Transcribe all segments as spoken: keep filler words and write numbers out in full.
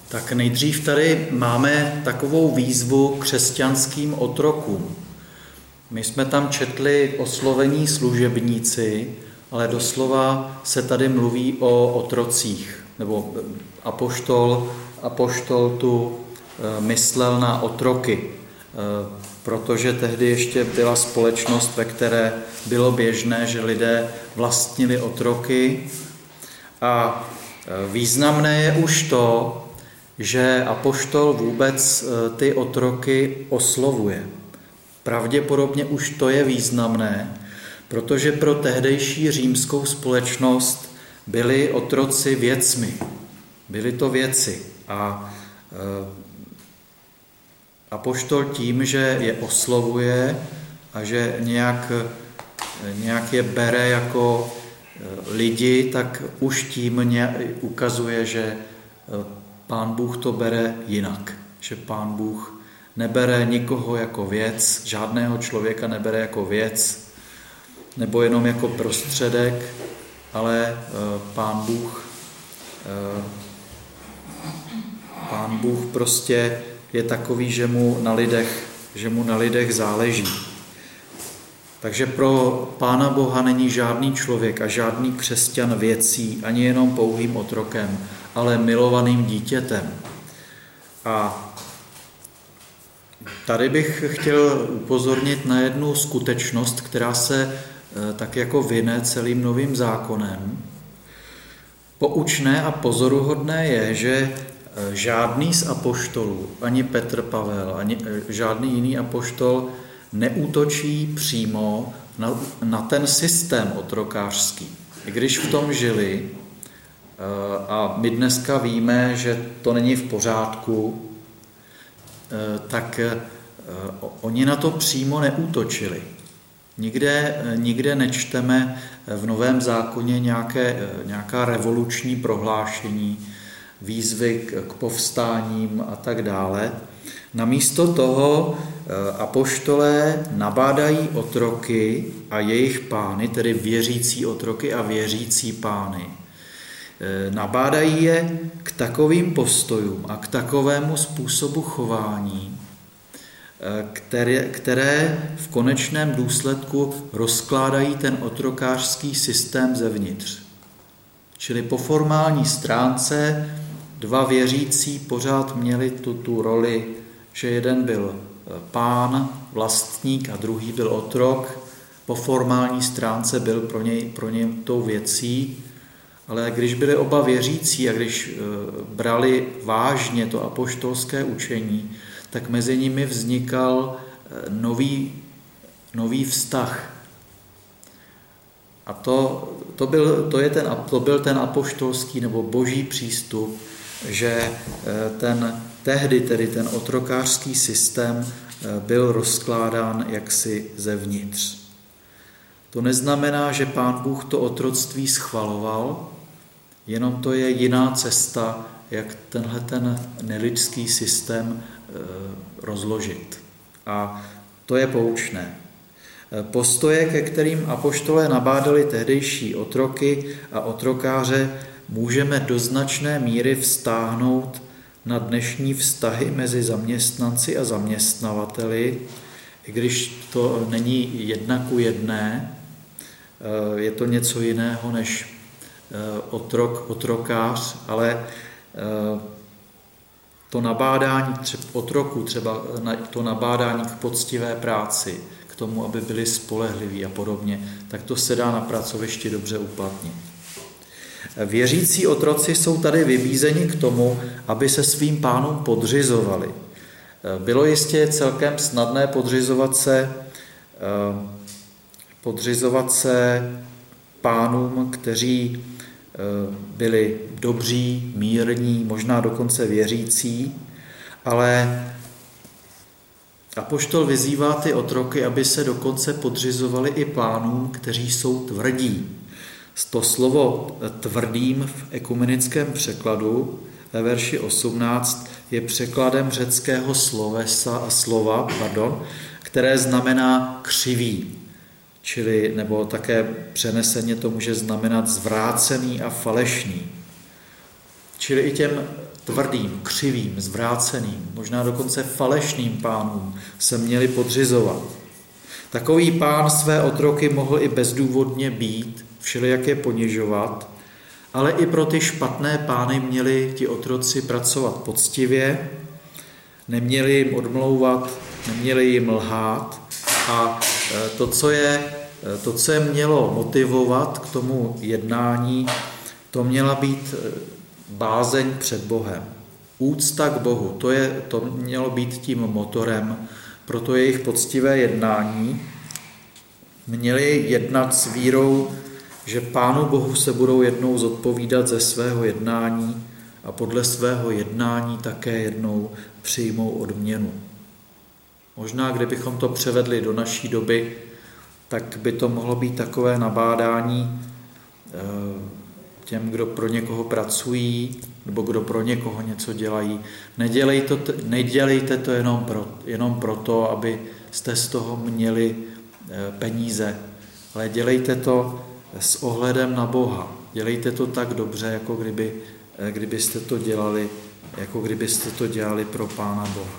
Tak nejdřív tady máme takovou výzvu křesťanským otrokům. My jsme tam četli oslovení služebníci, ale doslova se tady mluví o otrocích, nebo apoštol, apoštol tu myslel na otroky, protože tehdy ještě byla společnost, ve které bylo běžné, že lidé vlastnili otroky. A významné je už to, že apoštol vůbec ty otroky oslovuje. Pravděpodobně už to je významné, protože pro tehdejší římskou společnost byli otroci věcmi. Byly to věci. A apoštol tím, že je oslovuje a že nějak, nějak je bere jako lidi, tak už tím ukazuje, že Pán Bůh to bere jinak. Že Pán Bůh nebere nikoho jako věc, žádného člověka nebere jako věc, nebo jenom jako prostředek, ale Pán Bůh, Pán Bůh prostě je takový, že mu na lidech, že mu na lidech záleží. Takže pro Pána Boha není žádný člověk a žádný křesťan věcí, ani jenom pouhým otrokem, ale milovaným dítětem. A tady bych chtěl upozornit na jednu skutečnost, která se tak jako vine celým Novým zákonem. Poučné a pozoruhodné je, že žádný z apoštolů, ani Petr, Pavel, ani žádný jiný apoštol neútočí přímo na, na ten systém otrokářský. I když v tom žili, a my dneska víme, že to není v pořádku, tak oni na to přímo neútočili. Nikde, nikde nečteme v Novém zákoně nějaké, nějaká revoluční prohlášení, výzvy k povstáním a tak dále. Namísto toho apoštolé nabádají otroky a jejich pány, tedy věřící otroky a věřící pány. Nabádají je k takovým postojům a k takovému způsobu chování, které, které v konečném důsledku rozkládají ten otrokářský systém zevnitř. Čili po formální stránce dva věřící pořád měli tu, tu roli, že jeden byl pán, vlastník a druhý byl otrok. Po formální stránce byl pro něj, pro něj tou věcí, ale když byli oba věřící a když brali vážně to apoštolské učení, tak mezi nimi vznikal nový, nový vztah. A to, to, byl, to, je ten, to byl ten apoštolský nebo boží přístup, že ten, tehdy tedy ten otrokářský systém byl rozkládán jaksi zevnitř. To neznamená, že Pán Bůh to otroctví schvaloval, jenom to je jiná cesta, jak tenhle ten nelidský systém rozložit. A to je poučné. Postoje, ke kterým apoštolé nabádali tehdejší otroky a otrokáře, můžeme do značné míry vztáhnout na dnešní vztahy mezi zaměstnanci a zaměstnavateli, i když to není jedna ku jedné, je to něco jiného než otrok, otrokář, ale to nabádání třeba otroku, třeba to nabádání k poctivé práci, k tomu, aby byli spolehliví a podobně, tak to se dá na pracovišti dobře uplatnit. Věřící otroci jsou tady vybízeni k tomu, aby se svým pánům podřizovali. Bylo jistě celkem snadné podřizovat se, podřizovat se pánům, kteří byli dobří, mírní, možná dokonce věřící, ale apoštol vyzývá ty otroky, aby se dokonce podřizovali i pánům, kteří jsou tvrdí. To slovo tvrdým v ekumenickém překladu ve verši osmnáct je překladem řeckého slovesa a slova, pardon, které znamená křivý, čili nebo také přeneseně to může znamenat zvrácený a falešný. Čili i těm tvrdým, křivým, zvráceným, možná dokonce falešným pánům se měli podřizovat. Takový pán své otroky mohl i bezdůvodně být, všelijak je ponižovat, ale i pro ty špatné pány měli ti otroci pracovat poctivě, neměli jim odmlouvat, neměli jim lhát a to, co je, to, co je mělo motivovat k tomu jednání, to měla být bázeň před Bohem. Úcta k Bohu, to, je, to mělo být tím motorem pro to jejich poctivé jednání. Měli jednat s vírou, že Pánu Bohu se budou jednou zodpovídat ze svého jednání a podle svého jednání také jednou přijmou odměnu. Možná, kdybychom to převedli do naší doby, tak by to mohlo být takové nabádání těm, kdo pro někoho pracují, nebo kdo pro někoho něco dělají. Nedělejte to, nedělejte to jenom, pro, jenom proto, aby jste z toho měli peníze, ale dělejte to s ohledem na Boha. Dělejte to tak dobře, jako kdyby, kdybyste to dělali, jako kdybyste to dělali pro Pána Boha.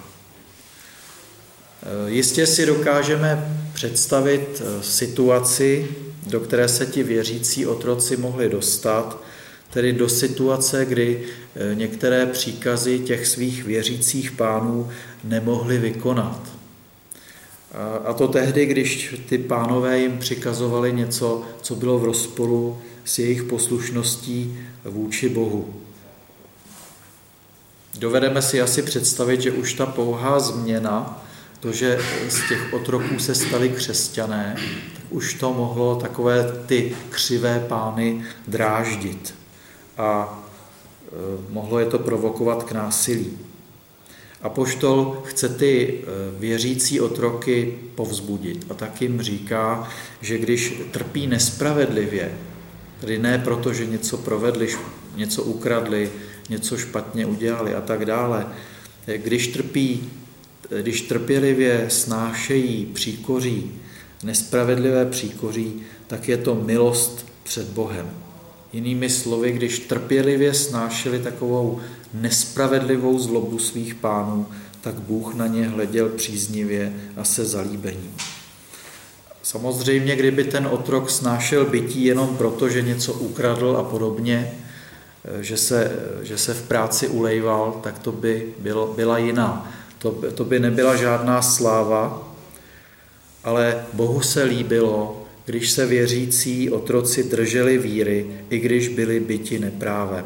Jistě si dokážeme představit situaci, do které se ti věřící otroci mohli dostat, tedy do situace, kdy některé příkazy těch svých věřících pánů nemohli vykonat. A to tehdy, když ty pánové jim přikazovali něco, co bylo v rozporu s jejich poslušností vůči Bohu. Dovedeme si asi představit, že už ta pouhá změna, to, že z těch otroků se stali křesťané, tak už to mohlo takové ty křivé pány dráždit a mohlo je to provokovat k násilí. Apoštol chce ty věřící otroky povzbudit a tak jim říká, že když trpí nespravedlivě, tedy ne proto, že něco provedli, něco ukradli, něco špatně udělali a tak dále, když trpí, když trpělivě snášejí příkoří, nespravedlivé příkoří, tak je to milost před Bohem. Jinými slovy, když trpělivě snášeli takovou nespravedlivou zlobu svých pánů, tak Bůh na ně hleděl příznivě a se zalíbením. Samozřejmě, kdyby ten otrok snášel bytí jenom proto, že něco ukradl a podobně, že se, že se v práci ulejval, tak to by bylo, byla jiná. To, to by nebyla žádná sláva, ale Bohu se líbilo, když se věřící otroci drželi víry, i když byli byti neprávem.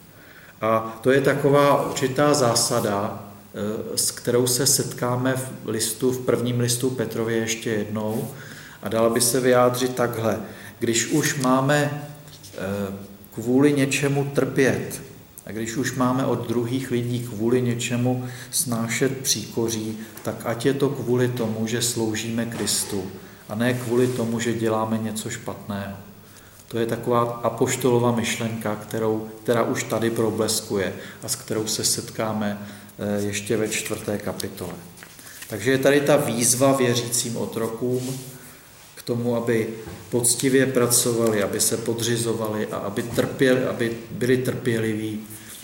A to je taková určitá zásada, s kterou se setkáme v listu, v prvním listu Petrově ještě jednou a dala by se vyjádřit takhle. Když už máme kvůli něčemu trpět a když už máme od druhých lidí kvůli něčemu snášet příkoří, tak ať je to kvůli tomu, že sloužíme Kristu a ne kvůli tomu, že děláme něco špatného. To je taková apoštolova myšlenka, kterou, která už tady probleskuje a s kterou se setkáme ještě ve čtvrté kapitole. Takže je tady ta výzva věřícím otrokům k tomu, aby poctivě pracovali, aby se podřizovali a aby, trpěli, aby byli trpěliví,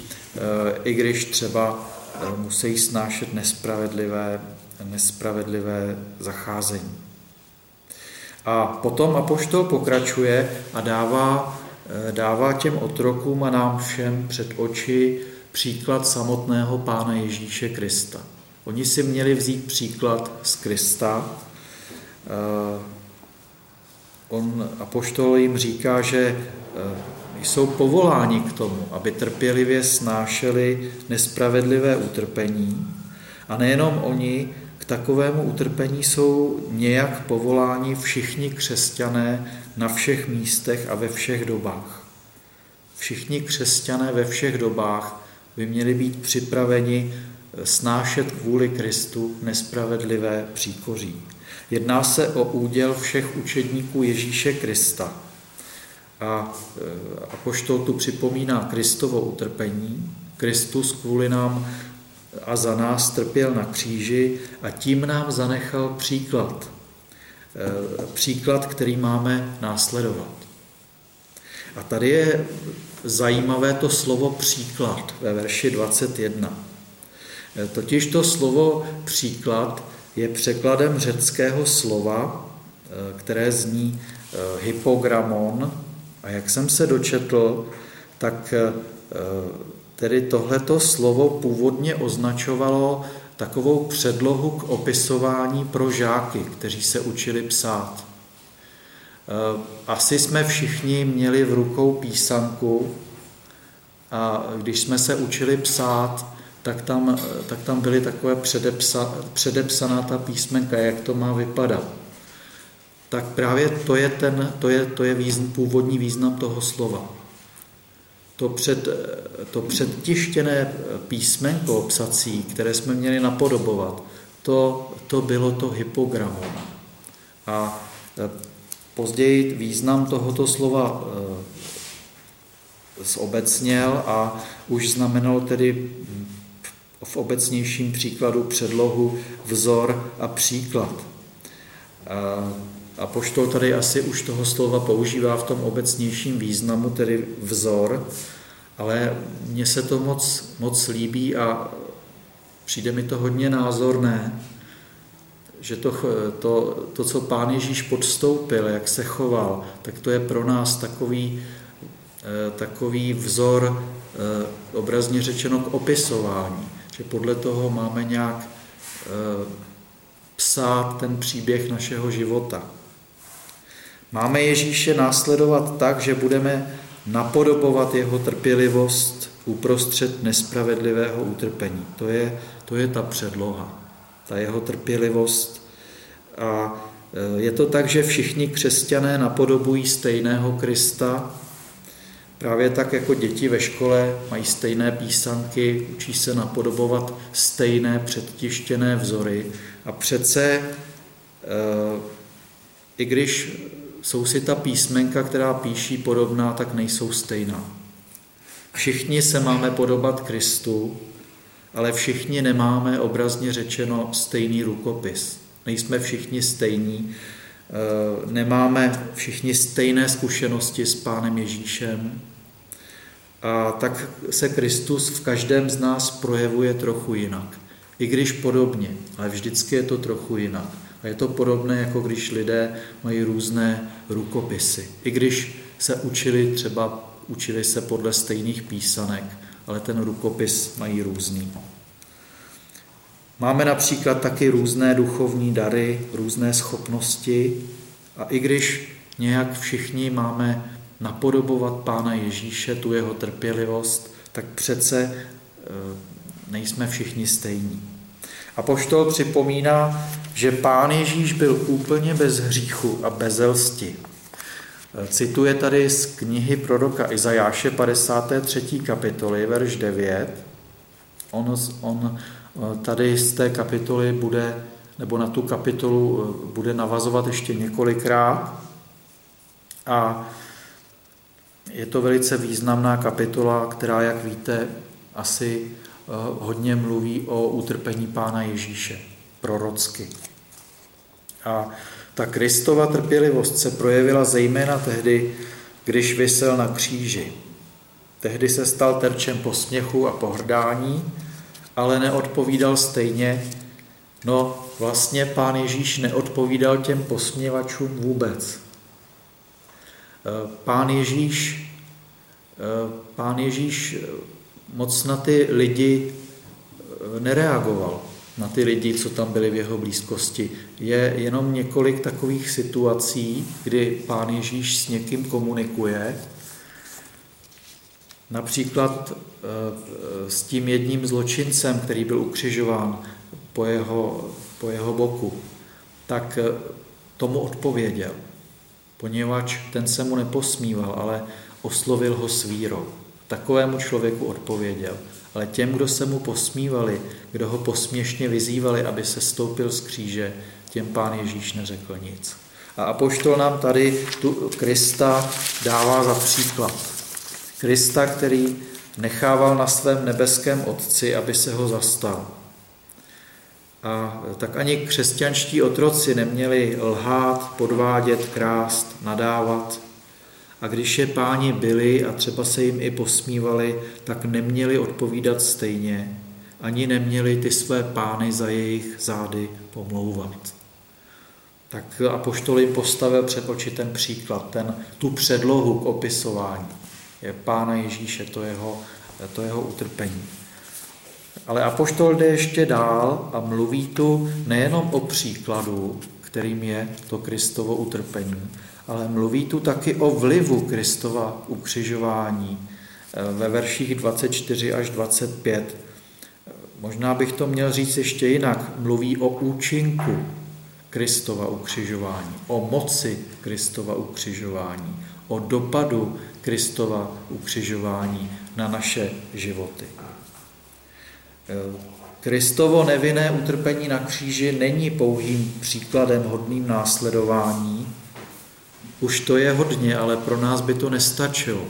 i když třeba musí snášet nespravedlivé, nespravedlivé zacházení. A potom apoštol pokračuje a dává, dává těm otrokům a nám všem před oči příklad samotného Pána Ježíše Krista. Oni si měli vzít příklad z Krista. On, apoštol jim říká, že jsou povoláni k tomu, aby trpělivě snášeli nespravedlivé utrpení. A nejenom oni, k takovému utrpení jsou nějak povoláni všichni křesťané na všech místech a ve všech dobách. Všichni křesťané ve všech dobách by měli být připraveni snášet kvůli Kristu nespravedlivé příkoří. Jedná se o úděl všech učedníků Ježíše Krista. A apoštol tu připomíná Kristovo utrpení. Kristus kvůli nám a za nás trpěl na kříži a tím nám zanechal příklad. Příklad, který máme následovat. A tady je zajímavé to slovo příklad ve verši dvacet jedna. Totiž to slovo příklad je překladem řeckého slova, které zní hypogramon. A jak jsem se dočetl, tak tedy tohleto slovo původně označovalo takovou předlohu k opisování pro žáky, kteří se učili psát. Asi jsme všichni měli v rukou písanku a když jsme se učili psát, tak tam, tak tam byly takové předepsa, předepsaná ta písmenka, jak to má vypadat. Tak právě to je, ten, to je, to je význam, původní význam toho slova. To, před, to předtištěné písmenko psací, které jsme měli napodobovat, to, to bylo to hypogramon. A později význam tohoto slova zobecněl a už znamenal tedy v obecnějším příkladu předlohu, vzor a příklad. Apoštol tady asi už toho slova používá v tom obecnějším významu, tedy vzor, ale mně se to moc, moc líbí a přijde mi to hodně názorné, že to, to, to, co Pán Ježíš podstoupil, jak se choval, tak to je pro nás takový, takový vzor, obrazně řečeno, k opisování, že podle toho máme nějak psát ten příběh našeho života. Máme Ježíše následovat tak, že budeme napodobovat jeho trpělivost uprostřed nespravedlivého utrpení. To je, to je ta předloha, ta jeho trpělivost. A je to tak, že všichni křesťané napodobují stejného Krista, právě tak jako děti ve škole mají stejné písanky, učí se napodobovat stejné předtištěné vzory. A přece, i když jsou si ta písmenka, která píší podobná, tak nejsou stejná. Všichni se máme podobat Kristu, ale všichni nemáme obrazně řečeno stejný rukopis. Nejsme všichni stejní, nemáme všichni stejné zkušenosti s Pánem Ježíšem. A tak se Kristus v každém z nás projevuje trochu jinak. I když podobně, ale vždycky je to trochu jinak. A je to podobné, jako když lidé mají různé rukopisy. I když se učili třeba, učili se podle stejných písanek, ale ten rukopis mají různý. Máme například taky různé duchovní dary, různé schopnosti a i když nějak všichni máme napodobovat Pána Ježíše, tu jeho trpělivost, tak přece nejsme všichni stejní. Apoštol připomíná, že Pán Ježíš byl úplně bez hříchu a bez lsti. Cituje tady z knihy proroka Izajáše padesáté třetí kapitoly, verš devět. On, on tady z té kapitoly bude, nebo na tu kapitolu bude navazovat ještě několikrát. A je to velice významná kapitola, která, jak víte, asi hodně mluví o utrpení Pána Ježíše, prorocky. A ta Kristova trpělivost se projevila zejména tehdy, když visel na kříži. Tehdy se stal terčem posměchu a pohrdání, ale neodpovídal stejně. No vlastně Pán Ježíš neodpovídal těm posměvačům vůbec. Pán Ježíš, Pán Ježíš moc na ty lidi nereagoval, na ty lidi, co tam byli v jeho blízkosti. Je jenom několik takových situací, kdy Pán Ježíš s někým komunikuje. Například s tím jedním zločincem, který byl ukřižován po jeho, po jeho boku, tak tomu odpověděl, poněvadž ten se mu neposmíval, ale oslovil ho s vírou. Takovému člověku odpověděl. Ale těm, kdo se mu posmívali, kdo ho posměšně vyzývali, aby se stoupil z kříže, těm Pán Ježíš neřekl nic. A apoštol nám tady tu Krista dává za příklad. Krista, který nechával na svém nebeském Otci, aby se ho zastal. A tak ani křesťanští otroci neměli lhát, podvádět, krást, nadávat, A když je páni byli a třeba se jim i posmívali, tak neměli odpovídat stejně, ani neměli ty své pány za jejich zády pomlouvat. Tak apoštol jim postavil před oči ten příklad, ten, tu předlohu k opisování. Je Pána Ježíše, to jeho, to jeho utrpení. Ale apoštol jde ještě dál a mluví tu nejenom o příkladu, kterým je to Kristovo utrpení, ale mluví tu taky o vlivu Kristova ukřižování ve verších dvacet čtyři až dvacet pět. Možná bych to měl říct ještě jinak. Mluví o účinku Kristova ukřižování, o moci Kristova ukřižování, o dopadu Kristova ukřižování na naše životy. Kristovo nevinné utrpení na kříži není pouhým příkladem hodným následování. Už to je hodně, ale pro nás by to nestačilo.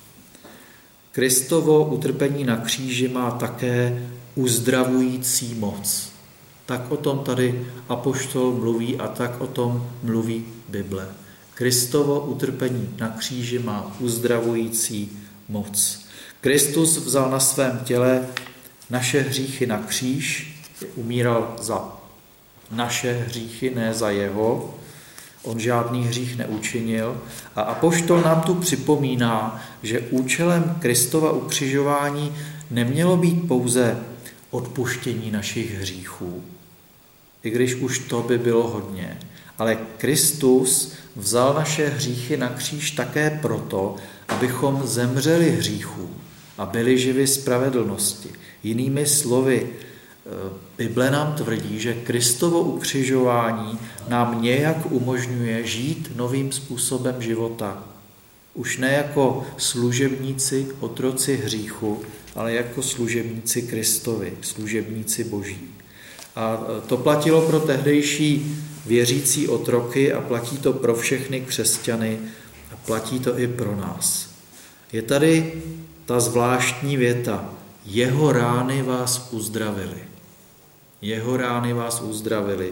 Kristovo utrpení na kříži má také uzdravující moc. Tak o tom tady apoštol mluví a tak o tom mluví Bible. Kristovo utrpení na kříži má uzdravující moc. Kristus vzal na svém těle naše hříchy na kříž, umíral za naše hříchy, ne za jeho. On žádný hřích neučinil. A apoštol nám tu připomíná, že účelem Kristova ukřižování nemělo být pouze odpuštění našich hříchů, i když už to by bylo hodně. Ale Kristus vzal naše hříchy na kříž také proto, abychom zemřeli hříchů a byli živi spravedlnosti. Jinými slovy, Bible nám tvrdí, že Kristovo ukřižování nám nějak umožňuje žít novým způsobem života. Už ne jako služebníci, otroci hříchu, ale jako služebníci Kristovi, služebníci Boží. A to platilo pro tehdejší věřící otroky a platí to pro všechny křesťany a platí to i pro nás. Je tady ta zvláštní věta: jeho rány vás uzdravily. Jeho rány vás uzdravily.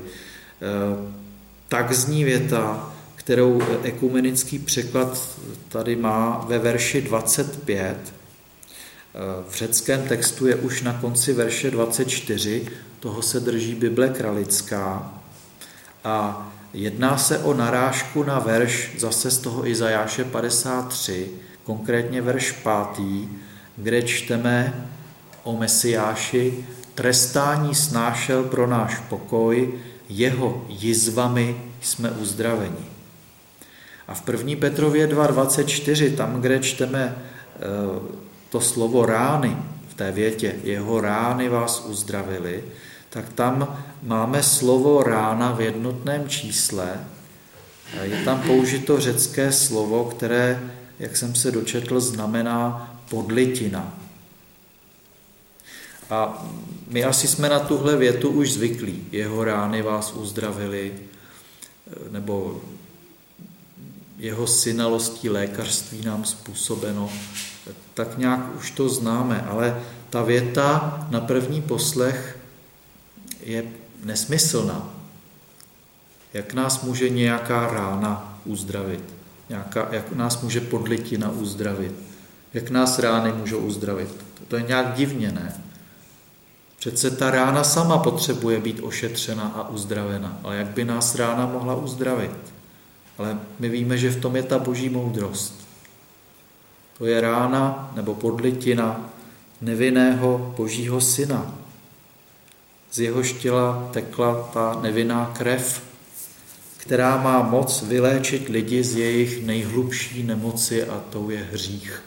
Tak zní věta, kterou ekumenický překlad tady má ve verši dvacet pět. V řeckém textu je už na konci verše dvacet čtyři, toho se drží Bible kralická. A jedná se o narážku na verš zase z toho Izajáše padesát tři, konkrétně verš pátý, kde čteme o Mesiáši: trestání snášel pro náš pokoj, jeho jizvami jsme uzdraveni. A v první Petrově dva dvacet čtyři, tam, kde čteme to slovo rány, v té větě jeho rány vás uzdravili, tak tam máme slovo rána v jednotném čísle. Je tam použito řecké slovo, které, jak jsem se dočetl, znamená podlitina. A my asi jsme na tuhle větu už zvyklí. Jeho rány vás uzdravili, nebo jeho synalostí lékařství nám způsobeno. Tak nějak už to známe, ale ta věta na první poslech je nesmyslná. Jak nás může nějaká rána uzdravit? Nějaká, jak nás může podlitina uzdravit? Jak nás rány můžou uzdravit? To je nějak divně, ne? Přece ta rána sama potřebuje být ošetřena a uzdravena. Ale jak by nás rána mohla uzdravit? Ale my víme, že v tom je ta boží moudrost. To je rána nebo podlitina nevinného božího syna. Z jehož těla tekla ta nevinná krev, která má moc vyléčit lidi z jejich nejhlubší nemoci, a tou je hřích.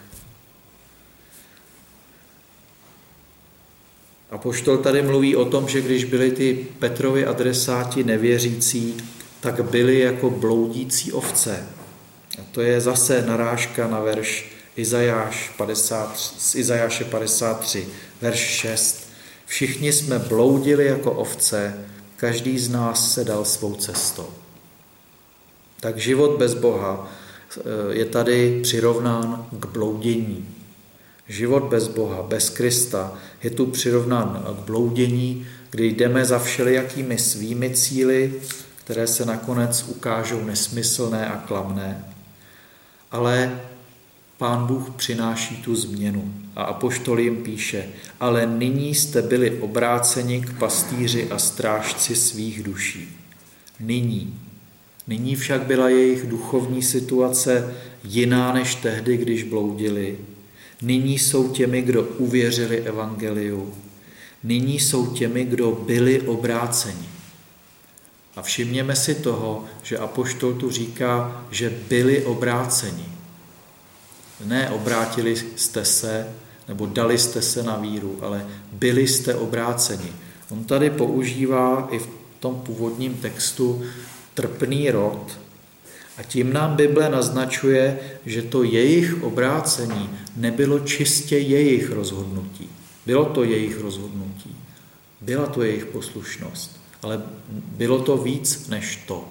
Apoštol tady mluví o tom, že když byli ty Petrovi adresáti nevěřící, tak byli jako bloudící ovce. A to je zase narážka na verš Izajáš padesát, z Izajáše padesát tři, verš šest. Všichni jsme bloudili jako ovce, každý z nás se dal svou cestou. Tak život bez Boha je tady přirovnán k bloudění. Život bez Boha, bez Krista je tu přirovnán k bloudění, kdy jdeme za všelijakými svými cíli, které se nakonec ukážou nesmyslné a klamné. ale Pán Bůh přináší tu změnu. A apoštol jim píše, ale nyní jste byli obráceni k pastýři a strážci svých duší. Nyní. Nyní však byla jejich duchovní situace jiná než tehdy, když bloudili. Nyní jsou těmi, kdo uvěřili evangeliu. Nyní jsou těmi, kdo byli obráceni. A všimněme si toho, že apoštol tu říká, že byli obráceni. Ne obrátili jste se, nebo dali jste se na víru, ale byli jste obráceni. On tady používá i v tom původním textu trpný rod a tím nám Bible naznačuje, že to jejich obrácení nebylo čistě jejich rozhodnutí. Bylo to jejich rozhodnutí, byla to jejich poslušnost, ale bylo to víc než to.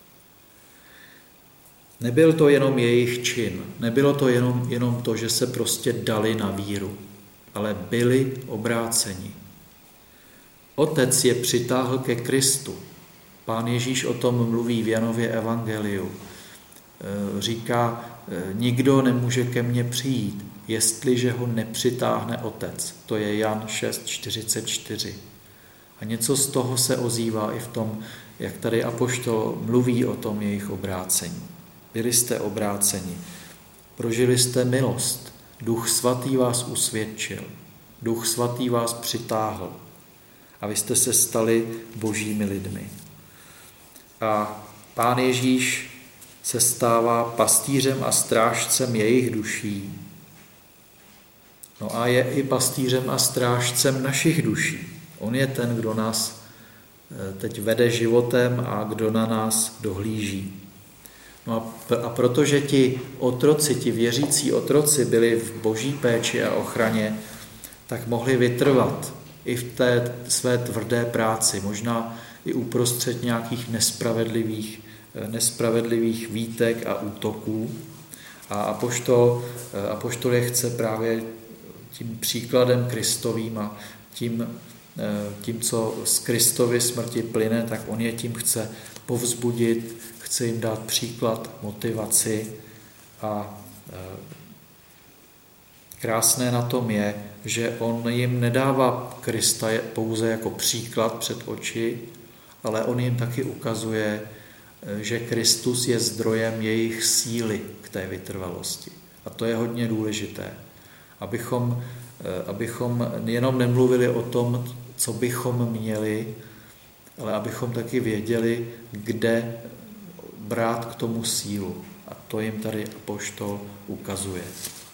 Nebyl to jenom jejich čin, nebylo to jenom, jenom to, že se prostě dali na víru, ale byli obráceni. Otec je přitáhl ke Kristu. Pán Ježíš o tom mluví v Janově evangeliu. Říká, nikdo nemůže ke mně přijít, jestliže ho nepřitáhne Otec. To je Jan šest čtyřicet čtyři. A něco z toho se ozývá i v tom, jak tady apoštol mluví o tom jejich obrácení. Byli jste obráceni, prožili jste milost, Duch Svatý vás usvědčil, Duch Svatý vás přitáhl a vy jste se stali božími lidmi. A Pán Ježíš se stává pastýřem a strážcem jejich duší. No a je i pastýřem a strážcem našich duší. On je ten, kdo nás teď vede životem a kdo na nás dohlíží. No a, a protože ti otroci, ti věřící otroci byli v boží péči a ochraně, tak mohli vytrvat i v té své tvrdé práci, možná i uprostřed nějakých nespravedlivých, nespravedlivých výtek a útoků. A apoštol, apoštol je chce právě tím příkladem Kristovým a tím, tím, co z Kristovy smrti plyne, tak on je tím chce povzbudit, chce jim dát příklad, motivaci a krásné na tom je, že on jim nedává Krista pouze jako příklad před oči, ale on jim taky ukazuje, že Kristus je zdrojem jejich síly k té vytrvalosti. A to je hodně důležité, abychom, abychom jenom nemluvili o tom, co bychom měli, ale abychom taky věděli, kde brát k tomu sílu. A to jim tady apoštol ukazuje.